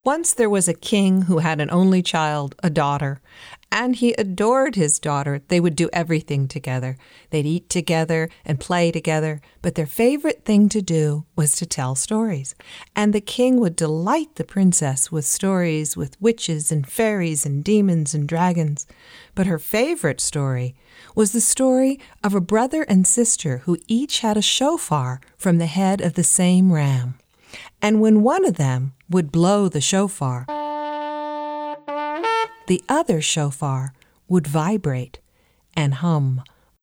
Once there was a king who had an only child, a daughter, and he adored his daughter. They would do everything together. They'd eat together and play together, but their favorite thing to do was to tell stories. And the king would delight the princess with stories with witches and fairies and demons and dragons. But her favorite story was the story of a brother and sister who each had a shofar from the head of the same ram. And when one of them would blow the shofar, the other shofar would vibrate and hum.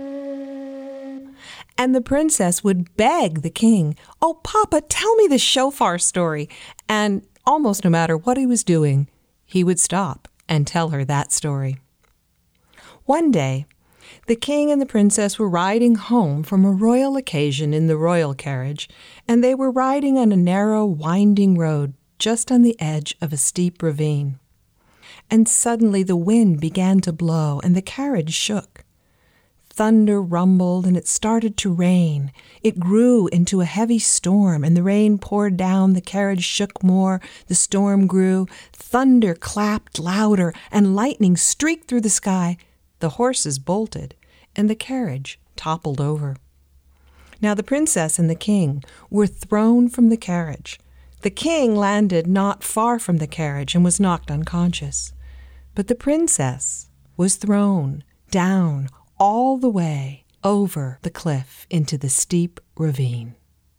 And the princess would beg the king, "Oh, Papa, tell me the shofar story." And almost no matter what he was doing, he would stop and tell her that story. One day, the king and the princess were riding home from a royal occasion in the royal carriage, and they were riding on a narrow, winding road just on the edge of a steep ravine. And suddenly the wind began to blow, and the carriage shook. Thunder rumbled, and it started to rain. It grew into a heavy storm, and the rain poured down, the carriage shook more, the storm grew, thunder clapped louder, and lightning streaked through the sky. The horses bolted, and the carriage toppled over. Now the princess and the king were thrown from the carriage. The king landed not far from the carriage and was knocked unconscious. But the princess was thrown down all the way over the cliff into the steep ravine.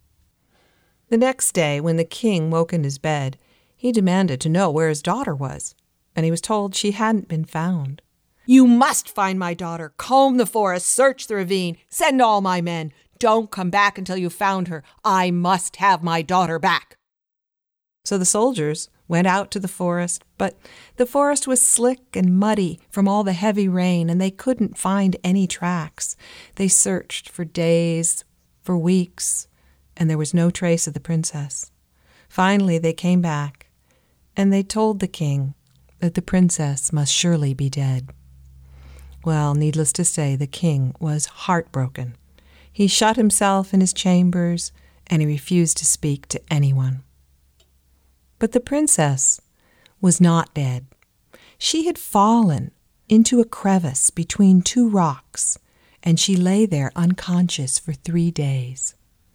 The next day, when the king woke in his bed, he demanded to know where his daughter was, and he was told she hadn't been found. "You must find my daughter. Comb the forest, search the ravine, send all my men. Don't come back until you've found her. I must have my daughter back." So the soldiers went out to the forest, but the forest was slick and muddy from all the heavy rain, and they couldn't find any tracks. They searched for days, for weeks, and there was no trace of the princess. Finally, they came back, and they told the king that the princess must surely be dead. Well, needless to say, the king was heartbroken. He shut himself in his chambers, and he refused to speak to anyone. But the princess was not dead. She had fallen into a crevice between two rocks, and she lay there unconscious for 3 days.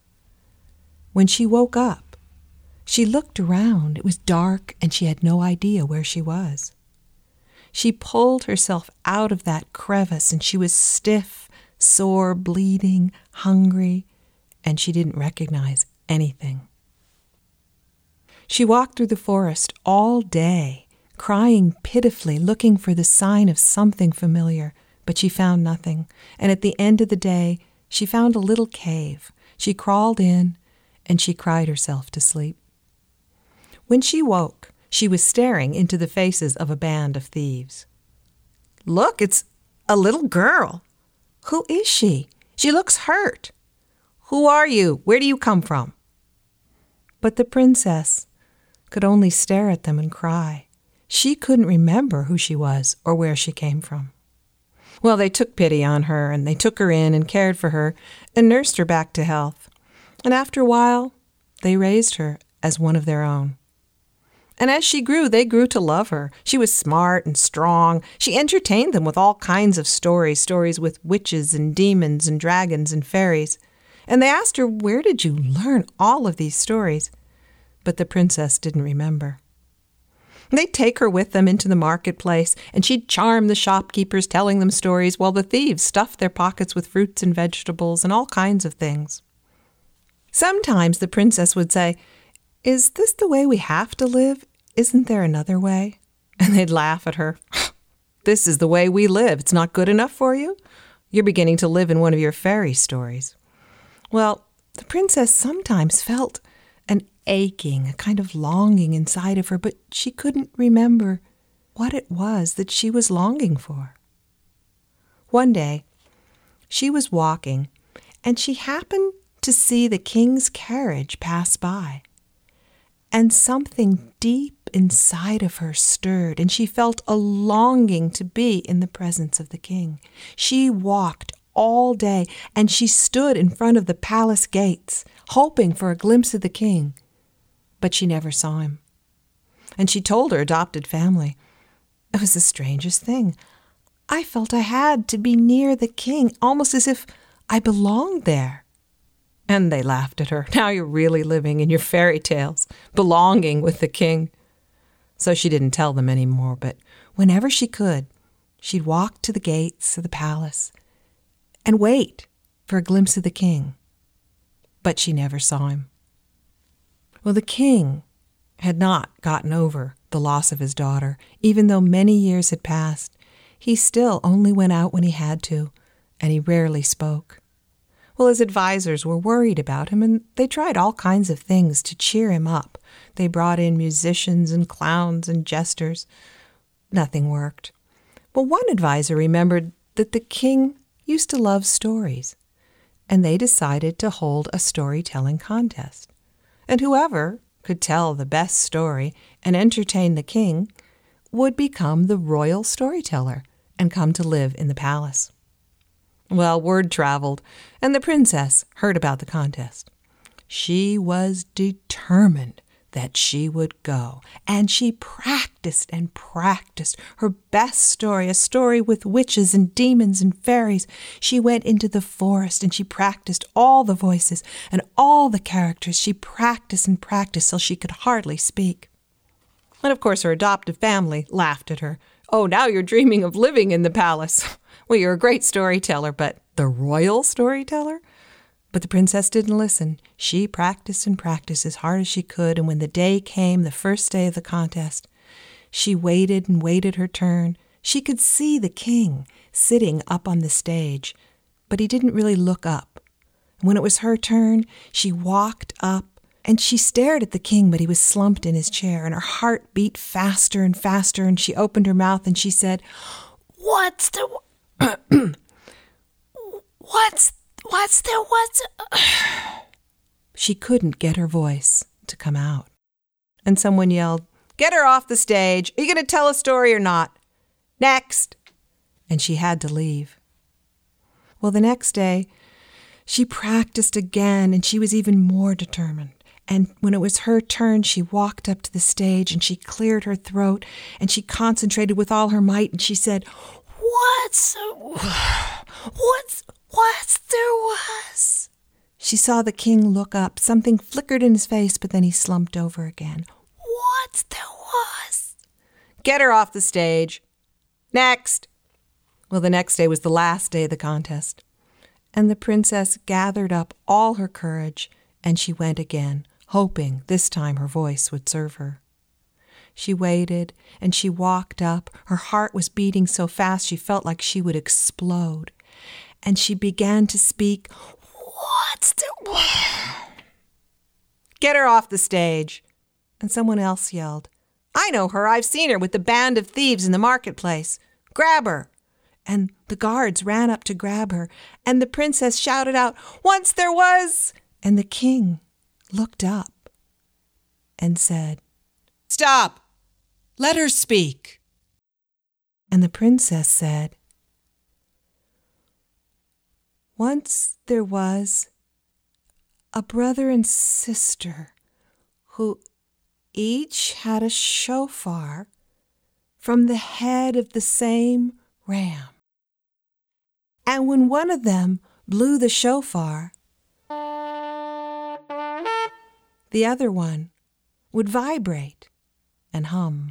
When she woke up, she looked around. It was dark, and she had no idea where she was. She pulled herself out of that crevice, and she was stiff, sore, bleeding, hungry, and she didn't recognize anything. She walked through the forest all day, crying pitifully, looking for the sign of something familiar, but she found nothing. And at the end of the day, she found a little cave. She crawled in, and she cried herself to sleep. When she woke, she was staring into the faces of a band of thieves. "Look, it's a little girl." "Who is she? She looks hurt." "Who are you? Where do you come from?" But the princess could only stare at them and cry. She couldn't remember who she was or where she came from. Well, they took pity on her, and they took her in and cared for her and nursed her back to health. And after a while, they raised her as one of their own. And as she grew, they grew to love her. She was smart and strong. She entertained them with all kinds of stories with witches and demons and dragons and fairies. And they asked her, "Where did you learn all of these stories?" But the princess didn't remember. They'd take her with them into the marketplace, and she'd charm the shopkeepers, telling them stories, while the thieves stuffed their pockets with fruits and vegetables and all kinds of things. Sometimes the princess would say, "Is this the way we have to live? Isn't there another way?" And they'd laugh at her. "This is the way we live. It's not good enough for you? You're beginning to live in one of your fairy stories." Well, the princess sometimes felt an aching, a kind of longing inside of her, but she couldn't remember what it was that she was longing for. One day, she was walking, and she happened to see the king's carriage pass by. And something deep inside of her stirred, and she felt a longing to be in the presence of the king. She walked all day, and she stood in front of the palace gates, hoping for a glimpse of the king, but she never saw him. and she told her adopted family. It was the strangest thing. I felt I had to be near the king, almost as if I belonged there. And they laughed at her. Now you're really living in your fairy tales, belonging with the king. So she didn't tell them anymore, but whenever she could, she'd walk to the gates of the palace and wait for a glimpse of the king. But she never saw him. Well, the king had not gotten over the loss of his daughter. Even though many years had passed, he still only went out when he had to, and he rarely spoke. Well, his advisors were worried about him, and they tried all kinds of things to cheer him up. They brought in musicians and clowns and jesters. Nothing worked. Well, one advisor remembered that the king used to love stories, and they decided to hold a storytelling contest. And whoever could tell the best story and entertain the king would become the royal storyteller and come to live in the palace. Well, word traveled, and the princess heard about the contest. She was determined that she would go, and she practiced and practiced her best story, a story with witches and demons and fairies. She went into the forest, and she practiced all the voices and all the characters. She practiced and practiced till she could hardly speak. And of course her adoptive family laughed at her. "Oh, now you're dreaming of living in the palace. Well, you're a great storyteller, but the royal storyteller?" But the princess didn't listen. She practiced and practiced as hard as she could, and when the day came, the first day of the contest, she waited and waited her turn. She could see the king sitting up on the stage, but he didn't really look up. When it was her turn, she walked up, and she stared at the king, but he was slumped in his chair, and her heart beat faster and faster, and she opened her mouth and she said, What's She couldn't get her voice to come out. And someone yelled, "Get her off the stage. Are you going to tell a story or not? Next!" And she had to leave. Well, the next day, she practiced again, and she was even more determined. And when it was her turn, she walked up to the stage, and she cleared her throat, and she concentrated with all her might, and she said, What's there was? She saw the king look up. Something flickered in his face, but then he slumped over again. What's there was? Get her off the stage. Next. Well, the next day was the last day of the contest. And the princess gathered up all her courage, and she went again, hoping this time her voice would serve her. She waited, and she walked up. Her heart was beating so fast she felt like she would explode. And she began to speak, What's there? Get her off the stage. And someone else yelled, I know her. I've seen her with the band of thieves in the marketplace. Grab her. And the guards ran up to grab her, and the princess shouted out, Once there was. And the king looked up and said, Stop. Let her speak. And the princess said, Once there was a brother and sister who each had a shofar from the head of the same ram. And when one of them blew the shofar, the other one would vibrate and hum.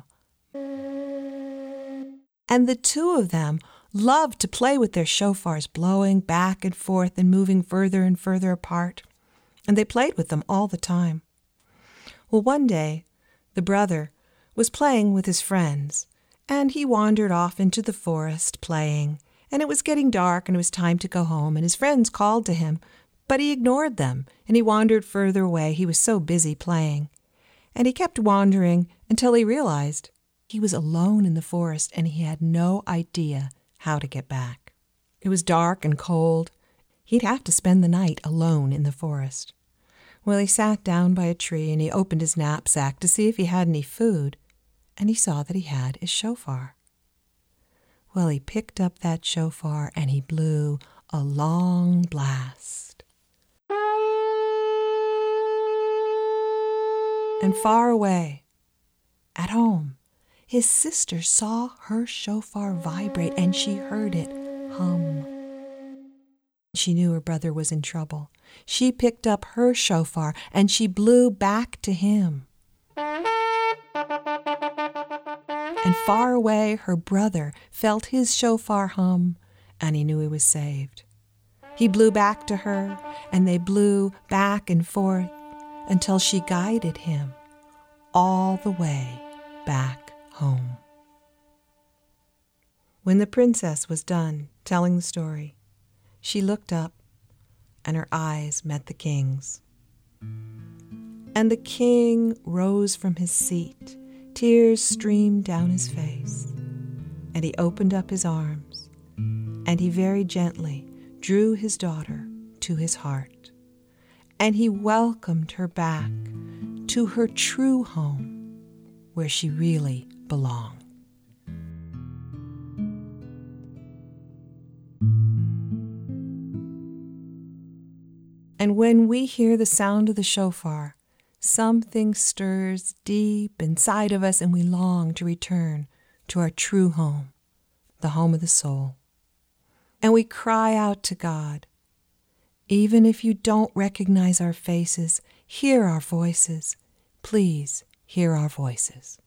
And the two of them loved to play with their shofars, blowing back and forth and moving further and further apart. And they played with them all the time. Well, one day, the brother was playing with his friends, and he wandered off into the forest playing, and it was getting dark and it was time to go home, and his friends called to him, but he ignored them, and he wandered further away. He was so busy playing. And he kept wandering until he realized he was alone in the forest, and he had no idea how to get back. It was dark and cold. He'd have to spend the night alone in the forest. Well, he sat down by a tree, and he opened his knapsack to see if he had any food, and he saw that he had his shofar. Well, he picked up that shofar, and he blew a long blast. And far away, at home. His sister saw her shofar vibrate and she heard it hum. She knew her brother was in trouble. She picked up her shofar and she blew back to him. And far away, her brother felt his shofar hum, and he knew he was saved. He blew back to her, and they blew back and forth until she guided him all the way back home. When the princess was done telling the story, she looked up, and her eyes met the king's. And the king rose from his seat. Tears streamed down his face, and he opened up his arms, and he very gently drew his daughter to his heart, and he welcomed her back to her true home, where she really belonged. And when we hear the sound of the shofar, something stirs deep inside of us and we long to return to our true home, the home of the soul. And we cry out to God, even if you don't recognize our faces, hear our voices. Please hear our voices.